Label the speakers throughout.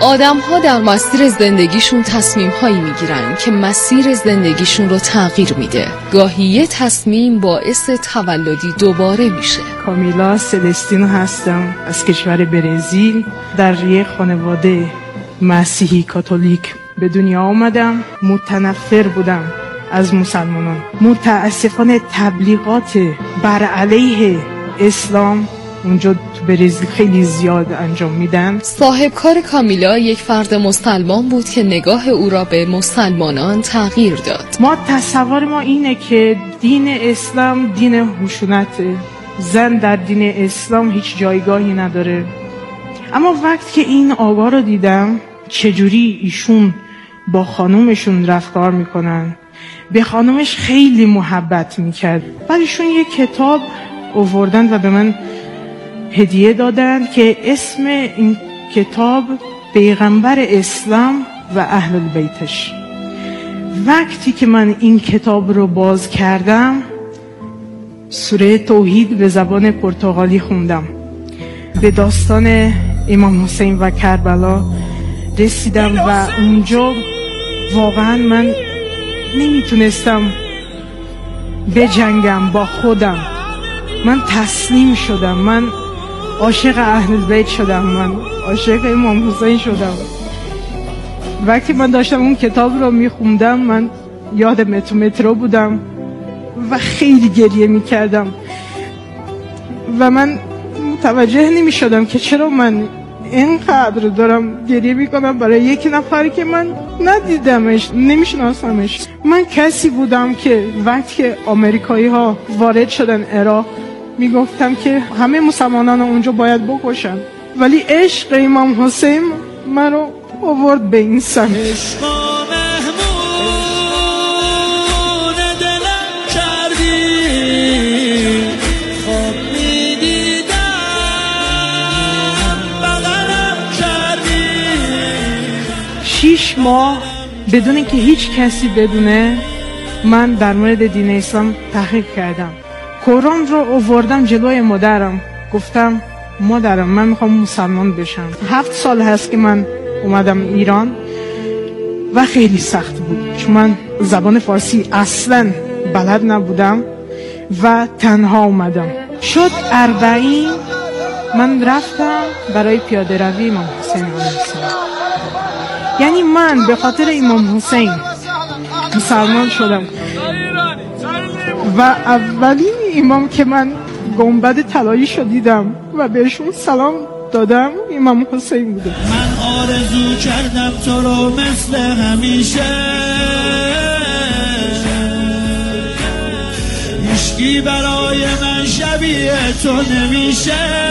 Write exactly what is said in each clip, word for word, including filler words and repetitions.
Speaker 1: آدم‌ها در مسیر زندگیشون تصمیم‌هایی می‌گیرن که مسیر زندگیشون رو تغییر میده. گاهی یه تصمیم باعث تولدی دوباره میشه.
Speaker 2: کامیلا سلستینو هستم از کشور برزیل. در یک خانواده مسیحی کاتولیک به دنیا آمدم. متنفر بودم از مسلمانان. متاسفانه تبلیغات بر علیه اسلام اونجا تو برزیل خیلی زیاد انجام میدن.
Speaker 1: صاحب کار کامیلا یک فرد مسلمان بود که نگاه او را به مسلمانان تغییر داد.
Speaker 2: ما تصور ما اینه که دین اسلام دین خشونته، زن در دین اسلام هیچ جایگاهی نداره. اما وقتی که این آقا رو دیدم چجوری ایشون با خانومشون رفتار میکنن، به خانومش خیلی محبت میکرد. بعد ایشون یک کتاب آوردن و به من هدیه دادن که اسم این کتاب پیغمبر اسلام و اهل البیتش. وقتی که من این کتاب رو باز کردم سوره توحید به زبان پرتغالی خوندم. به داستان امام حسین و کربلا رسیدم و اونجا واقعا من نمیتونستم بجنگم با خودم. من تسلیم شدم. من عاشق اهل بیت شدم. من عاشق امام حسین شدم. وقتی من داشتم اون کتاب رو میخوندم من یاد مترو مترو بودم و خیلی گریه میکردم و من متوجه نمیشدم که چرا من اینقدر دارم گریه میکنم برای یک نفری که من ندیدمش، نمیشناسمش. من کسی بودم که وقتی که آمریکایی ها وارد شدن عراق میگفتم که همه مسلمانان اونجا باید بکشن، ولی عشق امام حسین من رو آورد به این سمت. شیش ماه بدون اینکه هیچ کسی بدونه من در مورد دین اسلام تحقیق کردم. قرآن رو آوردم جلوی مادرم، گفتم مادرم من میخوام مسلمان بشم. هفت سال هست که من اومدم ایران و خیلی سخت بود چون من زبان فارسی اصلا بلد نبودم و تنها اومدم. شد اربعین من رفتم برای پیاده روی امام حسین علیه السلام. یعنی من به خاطر امام حسین مسلمان شدم و اولین امام که من گنبد طلایی شو دیدم و بهشون سلام دادم امام حسین بوده.
Speaker 3: من آرزو کردم تو رو مثل همیشه، هیچکی برای من شبیه تو نمیشه.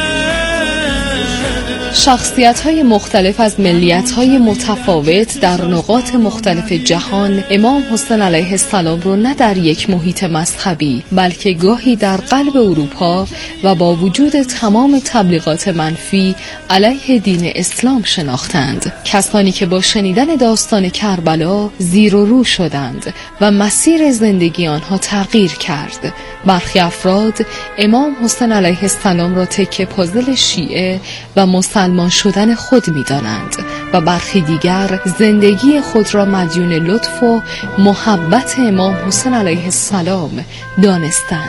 Speaker 1: شخصیت‌های مختلف از ملیت‌های متفاوت در نقاط مختلف جهان امام حسین علیه السلام رو نه در یک محیط مذهبی بلکه گاهی در قلب اروپا و با وجود تمام تبلیغات منفی علیه دین اسلام شناختند. کسانی که با شنیدن داستان کربلا زیر و رو شدند و مسیر زندگی آنها تغییر کرد. برخی افراد امام حسین علیه السلام را تکه پازل شیعه و مسلمان شدن خود می دانند و برخی دیگر زندگی خود را مدیون لطف و محبت امام حسین علیه السلام دانستند.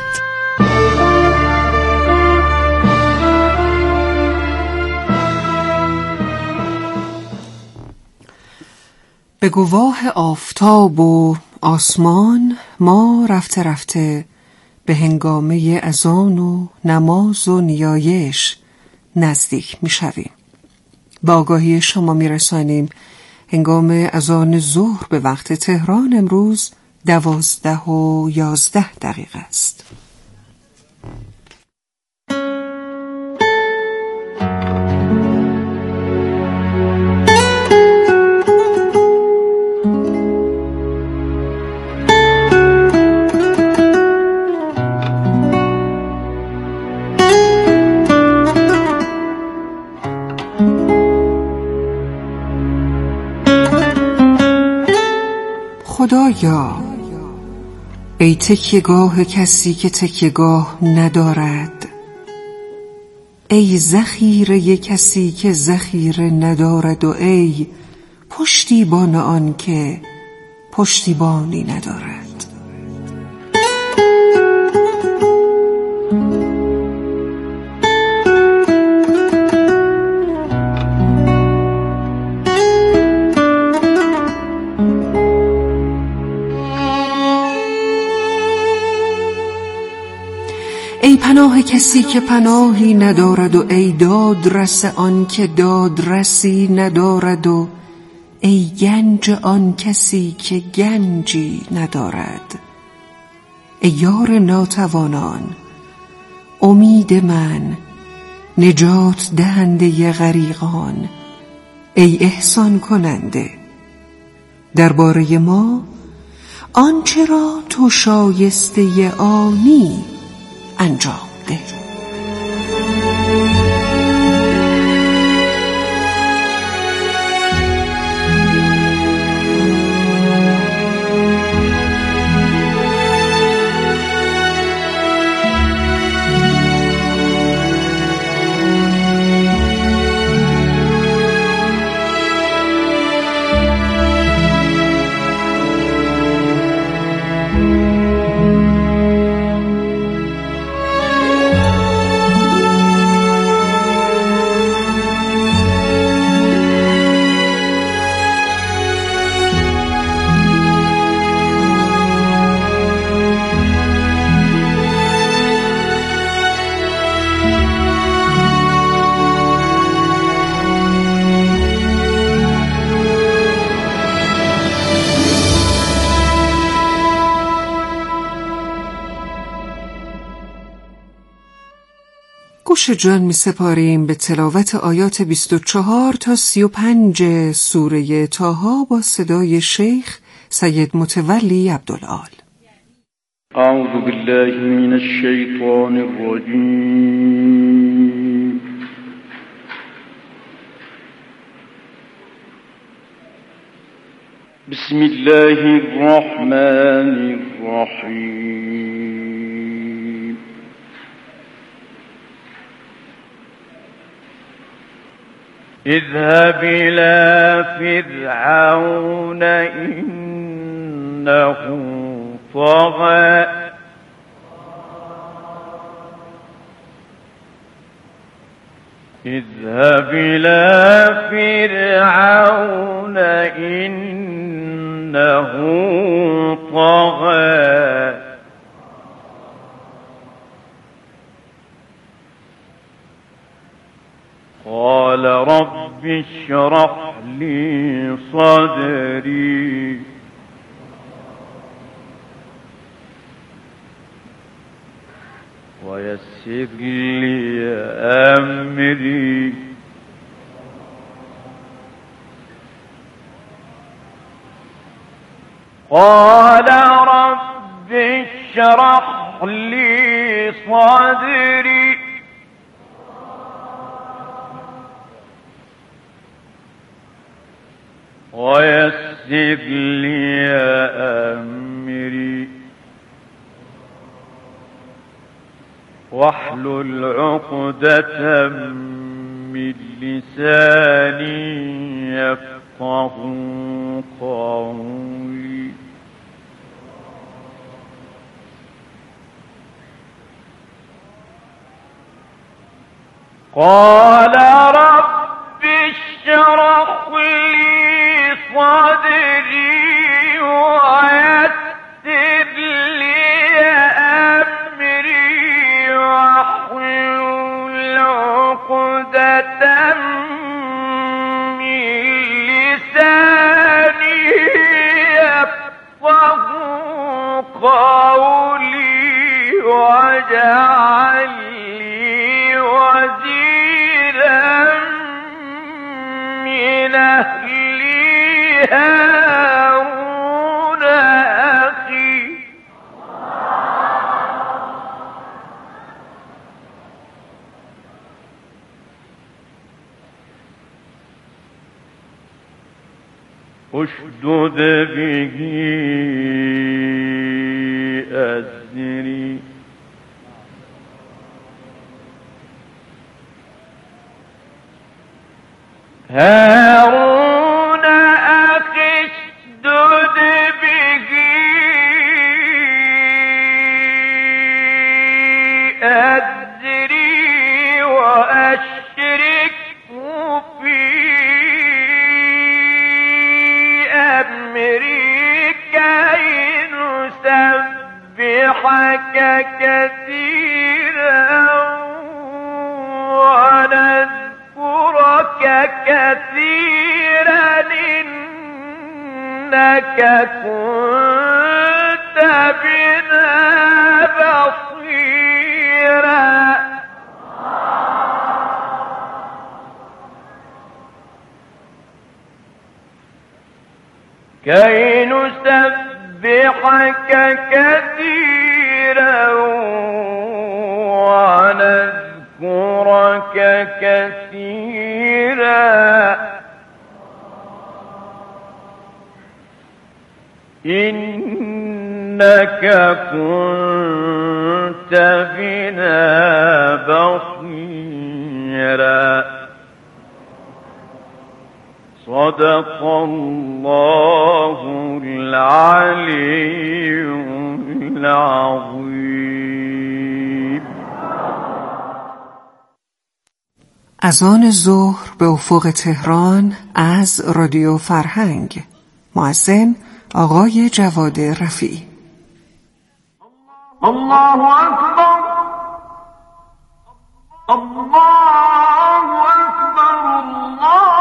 Speaker 4: به گواه آفتاب و آسمان ما رفته رفته به هنگامه اذان و نماز و نیایش نزدیک می شویم. با آگاهی شما می رسانیم هنگام اذان ظهر به وقت تهران امروز دوازده و یازده دقیقه است. خدایا ای تکیه‌گاه کسی که تکیه‌گاه ندارد، ای ذخیره کسی که ذخیره ندارد و ای پشتیبان آن که پشتیبانی ندارد. ای پناه کسی که پناهی ندارد و ای دادرس آن که دادرسی ندارد و ای گنج آن کسی که گنجی ندارد. ای یار ناتوانان، امید من، نجات دهنده غریقان، ای احسان کننده، درباره ما آنچه را تو شایسته آنی انجام ده. گوش جان می سپاریم به تلاوت آیات بیست و چهار تا سی و پنج سوره طه با صدای شیخ سید متولی عبدالعال.
Speaker 5: اعوذ بالله من الشیطان الرجیم. بسم الله الرحمن الرحیم. اذهب إلى فرعون إنه طغى اذهب إلى فرعون إنه طغى قال رب اشرح لي صدري ويسر لي أمري قال رب اشرح لي صدري ويسر لي أمري واحلل عقدة من لساني يفقه قولي قال رب اشرح لي صدري ويسر لي أمري واحلل عقدة من لساني يفقه قولي واجعل لي وزيرا من أهلي هارون أخي اشدد به أزري هارون أخي اشدد به أزري وأشركه في أمري كي نسبحك كثيرا ونذكرك كثيرا إنك كنت بنا بصيرا. كي نسبحك كثيرا ونذكرك كثيرا إنك كنت بنا بصيرا. صدق الله العلي العظيم.
Speaker 4: اذان ظهر به افق تهران از رادیو فرهنگ. مؤذن آقای جواد رفیعی.
Speaker 5: الله اکبر، الله اکبر، الله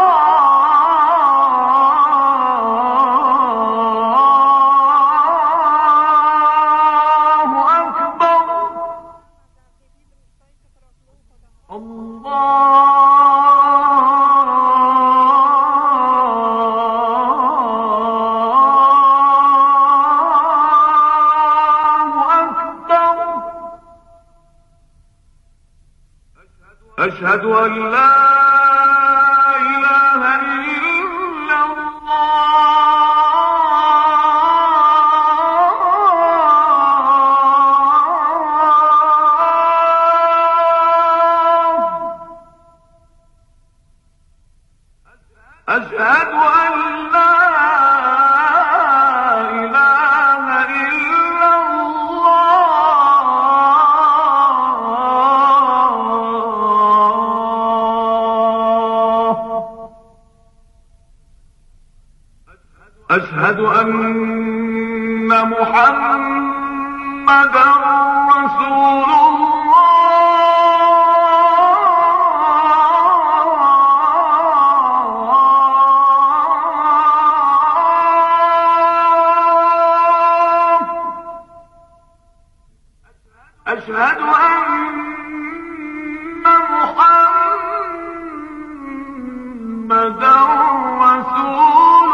Speaker 5: أشهد أن لا إله إلا الله. أشهد أن لا أشهد أن محمدًا رسول الله. أشهد أن محمدًا رسول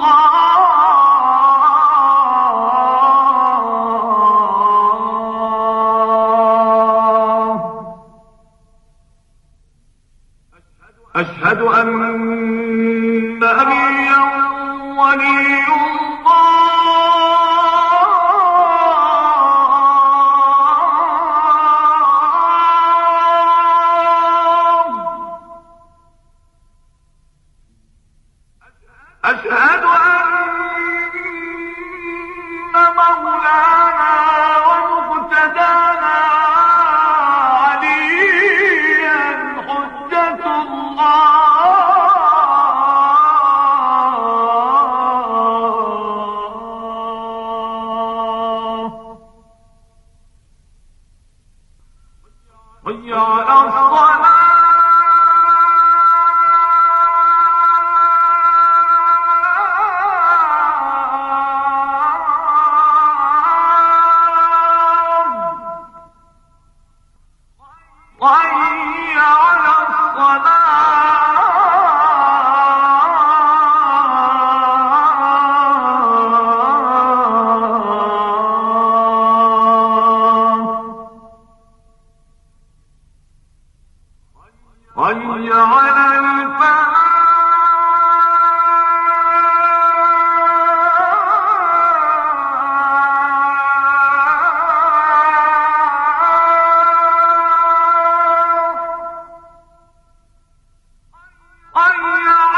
Speaker 5: أشهد أن أبيا ولي الله. أشهد أن مولانا ومقتدانا عليا حجة الله. حي على الصلاة. حي على الصلاة. حي على الفلاح. حي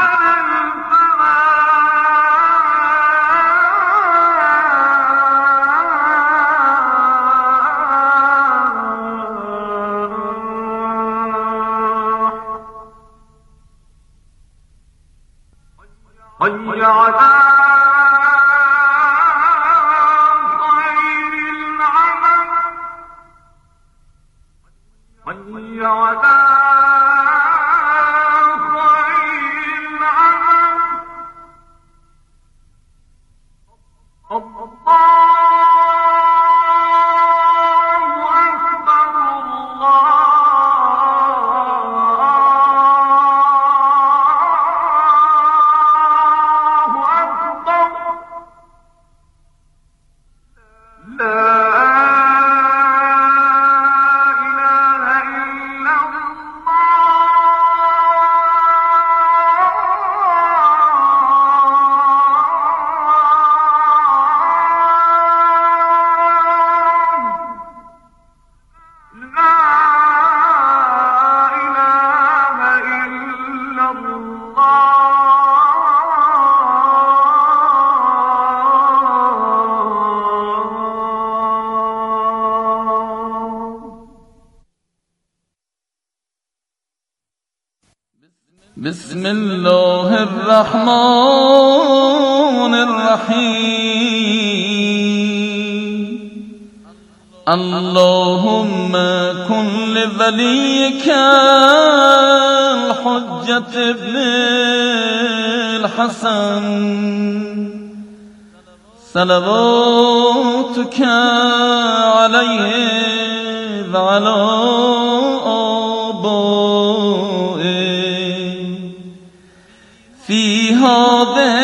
Speaker 6: بسم الله الرحمن الرحیم اللهم کن لولیک الحجة ابن الحسن صلواتك علیه و علی آبائه فی هذه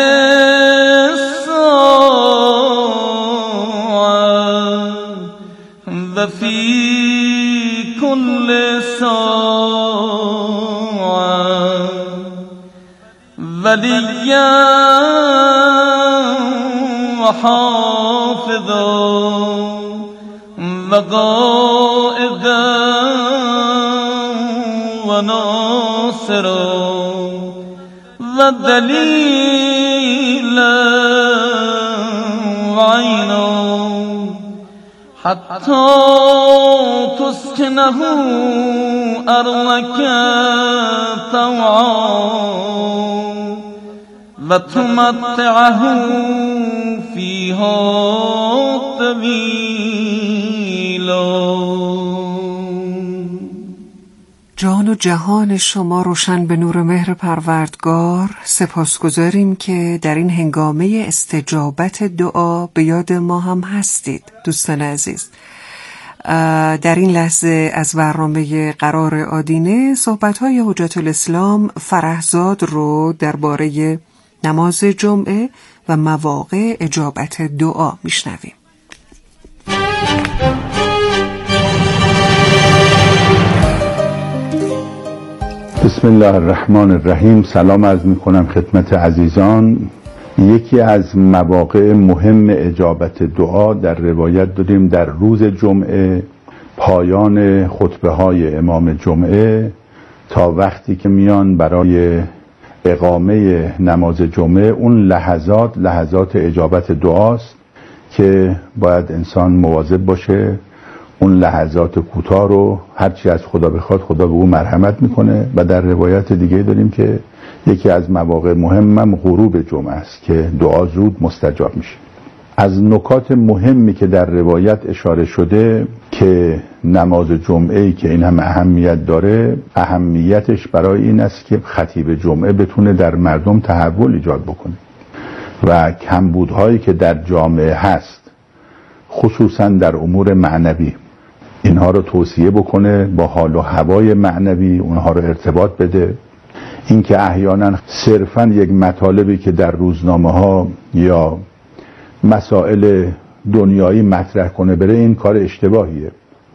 Speaker 6: الساعة و فی کل ساعة ولیا و حافظا و قائدا و ناصرا و دلیلا و عینا حتی تسکنه ارضک طوعا و تمتعه فیها طویلا.
Speaker 4: جان و جهان شما روشن به نور مهر پروردگار. سپاسگزاریم که در این هنگامه استجابت دعا به یاد ما هم هستید دوستان عزیز. در این لحظه از برنامه قرار آدینه صحبت‌های حجت الاسلام فرهزاد رو درباره نماز جمعه و مواقع اجابت دعا میشنویم.
Speaker 7: بسم الله الرحمن الرحیم. سلام عرض می کنم خدمت عزیزان. یکی از مواقع مهم اجابت دعا در روایت داریم در روز جمعه، پایان خطبه های امام جمعه تا وقتی که میان برای اقامه نماز جمعه، اون لحظات لحظات اجابت دعاست که باید انسان مواظب باشه. اون لحظات کوتاه رو هرچی از خدا بخواد خدا به او مرحمت میکنه. و در روایت دیگه داریم که یکی از مواقع مهمم غروب جمعه است که دعا زود مستجاب میشه. از نکات مهمی که در روایت اشاره شده که نماز جمعه‌ای که این هم اهمیت داره، اهمیتش برای این است که خطیب جمعه بتونه در مردم تحول ایجاد بکنه و کمبودهایی که در جامعه هست خصوصا در امور معنوی اینها رو توصیه بکنه، با حال و هوای معنوی اونها رو ارتباط بده. این که احیانا صرفا یک مطالبی که در روزنامه ها یا مسائل دنیایی مطرح کنه بره، این کار اشتباهیه.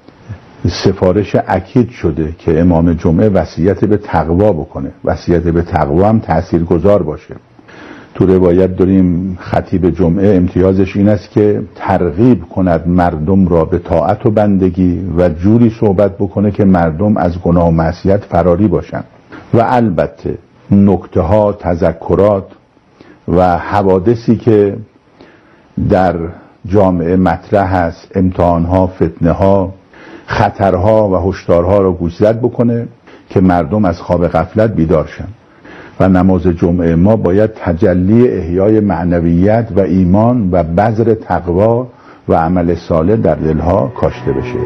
Speaker 7: سفارش اکید شده که امام جمعه وصیت به تقوا بکنه، وصیت به تقوا هم تاثیرگذار باشه. تو روایت داریم خطیب جمعه امتیازش این است که ترغیب کند مردم را به طاعت و بندگی و جوری صحبت بکنه که مردم از گناه و معصیت فراری باشن. و البته نکته ها، تذکرات و حوادثی که در جامعه مطرح است، امتحان ها، فتنه ها، خطرها و هشدارها را گوشزد بکنه که مردم از خواب غفلت بیدار شن. و نماز جمعه ما باید تجلی احیای معنویت و ایمان و بذر تقوا و عمل صالح در دلها کاشته بشه.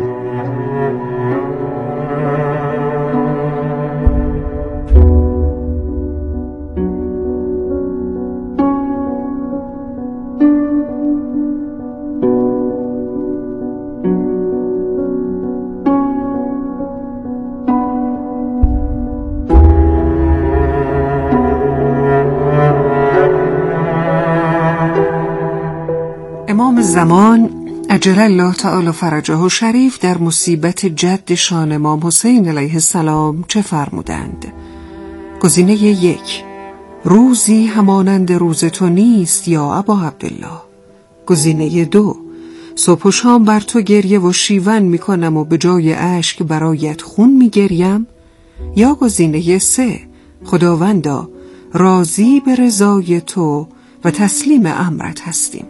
Speaker 4: امام زمان عجل الله تعالی فرجه شریف در مصیبت جدشان امام حسین علیه السلام چه فرمودند؟ گزینه یک: روزی همانند روز تو نیست یا ابا عبدالله. گزینه دو: صبح و شام بر تو گریه و شیون میکنم و به جای اشک برایت خون میگریم. یا گزینه سه: خداوندا راضی به رضای تو و تسلیم امرت هستیم.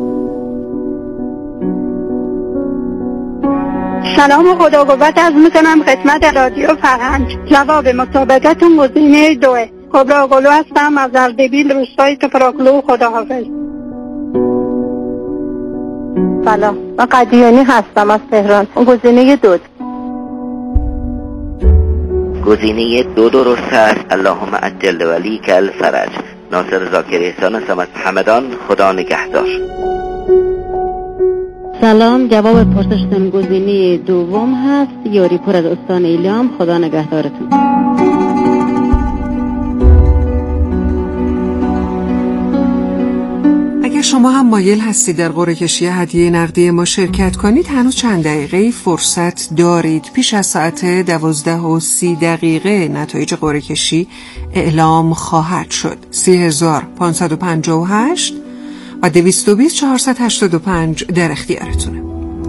Speaker 8: سلام و خدا قوت عرض میکنم خدمت رادیو فرهنگ. جواب مسابقتون گزینه دوه. کبرا گلو هستم از اردبیل، روستای تفراکلو. خداحافظ. سلام، من قدیانی هستم از تهران. گزینه دو.
Speaker 9: گزینه دو درست است. اللهم عجل ولیک الفرج. ناصر زاکر احسان هستم از همدان. خدا نگهدار.
Speaker 10: سلام، جواب پرسشتون گزینه دوم هست. یاری پور از استان ایلام. خدا نگهدارتون.
Speaker 4: اگر شما هم مایل هستید در قرعه کشی هدیه نقدی ما شرکت کنید، هنوز چند دقیقه فرصت دارید. پیش از ساعت دوازده و سی دقیقه نتایج قرعه کشی اعلام خواهد شد. سی هزار پانصد و پنجاه و هشت و دویست و بیست چهارصد و هشتاد و پنج در اختیارتونه.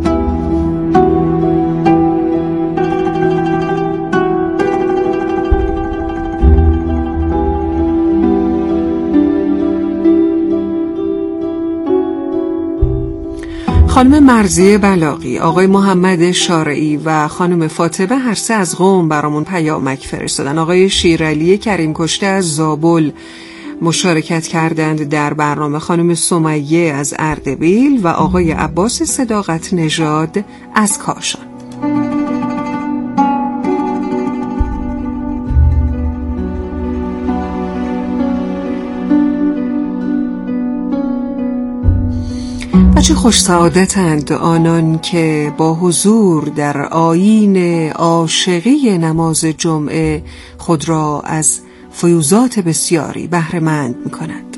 Speaker 4: خانم مرضیه بلاغی، آقای محمد شارعی و خانم فاطمه هر سه از قم برامون پیامک فرستادن. آقای شیرعلی کریم کشته از زابل مشارکت کردند در برنامه. خانم سمیه از اردبیل و آقای عباس صداقت نژاد از کاشان. چه خوش سعادتند آنان که با حضور در آیین عاشقی نماز جمعه خود را از فیوزات بسیاری بهره مند می‌کنند.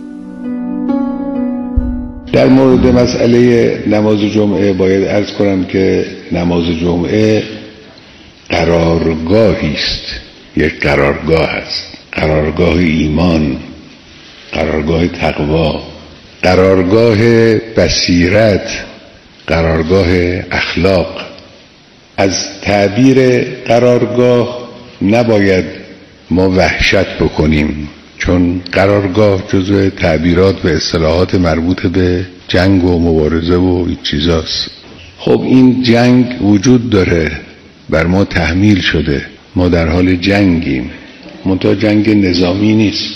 Speaker 7: در مورد مسئله نماز جمعه باید عرض کنم که نماز جمعه قرارگاهی است، یک قرارگاه است، قرارگاه ایمان، قرارگاه تقوا، قرارگاه بصیرت، قرارگاه اخلاق. از تعبیر قرارگاه نباید ما وحشت بکنیم، چون قرارگاه جزو تعبیرات و اصطلاحات مربوط به جنگ و مبارزه و این چیزاست. خب این جنگ وجود داره، بر ما تحمیل شده، ما در حال جنگیم، منتها جنگ نظامی نیست،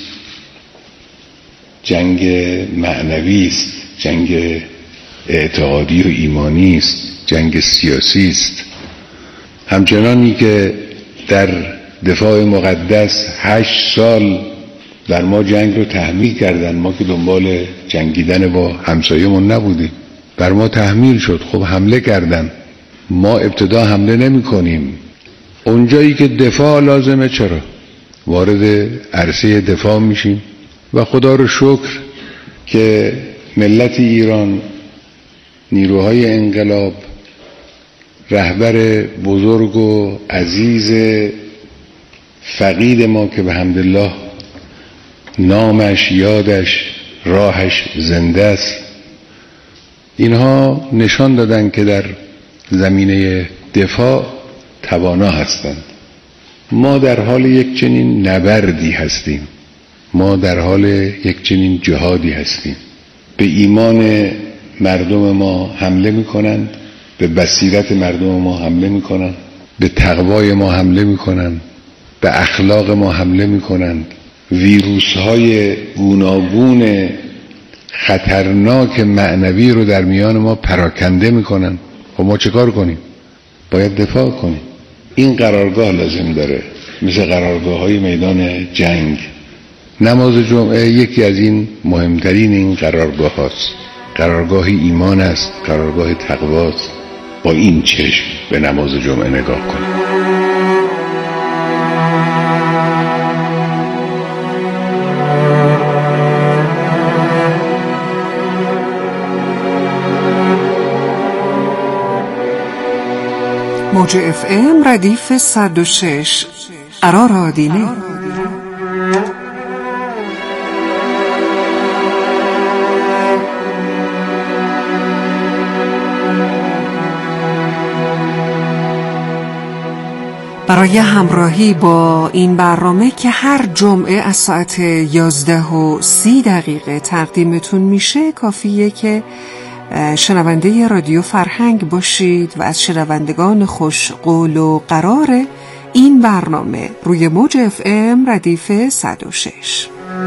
Speaker 7: جنگ معنوی است، جنگ اعتقادی و ایمانی است، جنگ سیاسی است. همچنانی که در دفاع مقدس هشت سال بر ما جنگ رو تحمیل کردن، ما که دنبال جنگیدن با همسایه‌مون نبودیم، بر ما تحمیل شد. خب حمله کردن، ما ابتدا حمله نمی کنیم. اونجایی که دفاع لازمه چرا؟ وارد عرصه دفاع میشیم و خدا رو شکر که ملت ایران، نیروهای انقلاب، رهبر بزرگ و عزیز فقید ما که به حمدالله نامش، یادش، راهش زنده است، اینها نشان دادن که در زمینه دفاع توانا هستند. ما در حال یک چنین نبردی هستیم، ما در حال یک چنین جهادی هستیم. به ایمان مردم ما حمله میکنند، به بصیرت مردم ما حمله میکنند، به تقوای ما حمله میکنند، به اخلاق ما حمله میکنند. ویروس های گوناگون خطرناک معنوی رو در میان ما پراکنده میکنند. خب ما چه کار کنیم؟ باید دفاع کنیم. این قرارگاه لازم داره، مثل قرارگاه های میدان جنگ. نماز جمعه یکی از این مهمترین این قرارگاه هاست، قرارگاه ایمان است، قرارگاه تقواست. با این چشم به نماز جمعه نگاه کنیم.
Speaker 4: موج اف ام ردیف صد و شش قرار آدینه. برای همراهی با این برنامه که هر جمعه از ساعت یازده و سی دقیقه تقدیمتون میشه، کافیه که شنونده رادیو فرهنگ باشید و از شنوندگان خوش قول و قرار این برنامه روی موج اف ام ردیف صد و شش.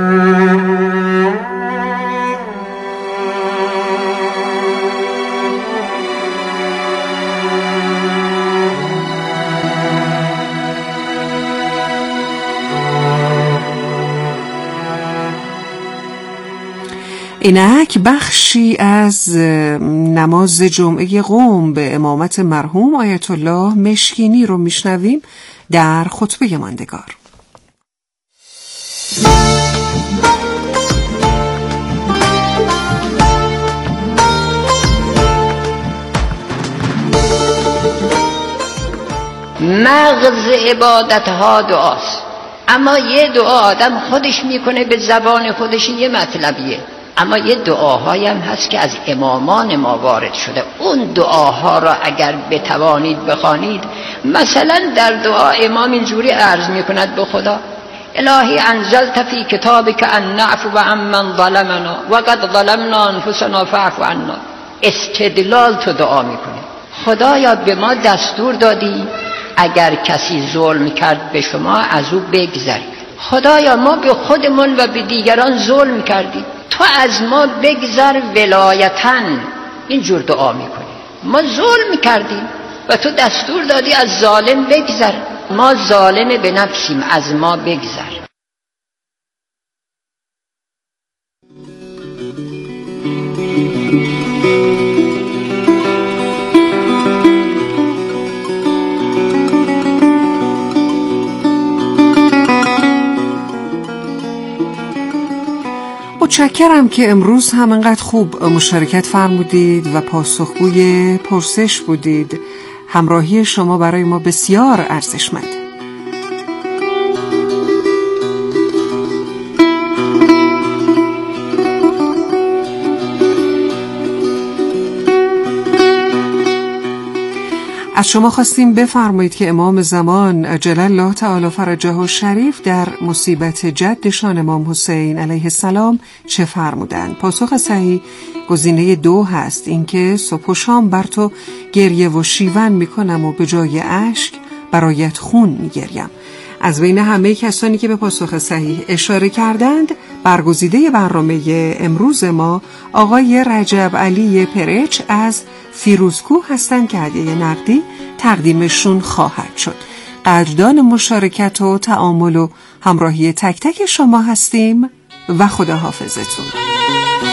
Speaker 4: اینک بخشی از نماز جمعه قم به امامت مرحوم آیت الله مشکینی رو میشنویم در خطبه ماندگار.
Speaker 11: مغز عبادت ها دعاست، اما یه دعا آدم خودش میکنه به زبان خودش یه مطلبیه، اما یه دعاهایی هم هست که از امامان ما وارد شده. اون دعاها را اگر بتوانید بخوانید، مثلا در دعا امام اینجوری عرض میکند به خدا: الهی انزلت فی کتابک ان نعفو عمن ظلمنا و قد ظلمنا انفسنا فاعف عنا. استدلال تو دعا میکنه، خدایا به ما دستور دادی اگر کسی ظلم کرد به شما از او بگذرید. خدایا ما به خودمون و به دیگران ظلم کردیم، تو از ما بگذر ولایتن. اینجور دعا میکنی. ما ظلم کردیم و تو دستور دادی از ظالم بگذر. ما ظالم به نفسیم، از ما بگذر.
Speaker 4: متشکرم که امروز هم انقدر خوب مشارکت فرمودید و پاسخگوی پرسش بودید. همراهی شما برای ما بسیار ارزشمند. از شما خواستیم بفرمایید که امام زمان عجل الله تعالی فرجه الشریف در مصیبت جدشان امام حسین علیه السلام چه فرمودند. پاسخ صحیح گزینه دو هست، اینکه صبح و شام بر تو گریه و شیون میکنم و به جای اشک برایت خون میگریم. از بین همه کسانی که به پاسخ صحیح اشاره کردند، برگزیده برنامه امروز ما آقای رجب علی پرچ از فیروزکوه هستند که هدیه نقدی تقدیمشون خواهد شد. قدردان مشارکت و تعامل و همراهی تک تک شما هستیم و خداحافظتون.